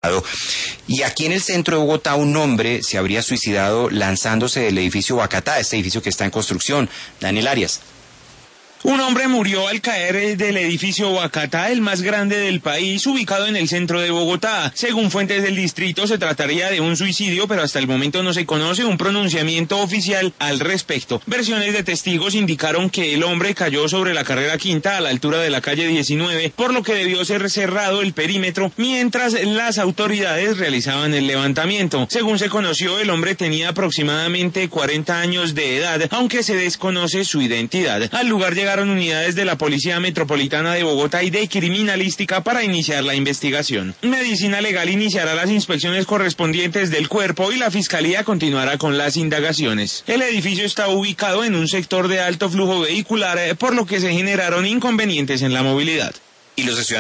Y aquí en el centro de Bogotá un hombre se habría suicidado lanzándose del edificio Boacatá, este edificio que está en construcción. Daniel Arias. Un hombre murió al caer del edificio Boacatá, el más grande del país, ubicado en el centro de Bogotá. Según fuentes del distrito, se trataría de un suicidio, pero hasta el momento no se conoce un pronunciamiento oficial al respecto. Versiones de testigos indicaron que el hombre cayó sobre la carrera quinta a la altura de la calle 19, por lo que debió ser cerrado el perímetro mientras las autoridades realizaban el levantamiento. Según se conoció, el hombre tenía aproximadamente 40 años de edad, aunque se desconoce su identidad. Al lugar llegaron unidades de la Policía Metropolitana de Bogotá y de Criminalística para iniciar la investigación. Medicina Legal iniciará las inspecciones correspondientes del cuerpo y la Fiscalía continuará con las indagaciones. El edificio está ubicado en un sector de alto flujo vehicular, por lo que se generaron inconvenientes en la movilidad. Y los estudiantes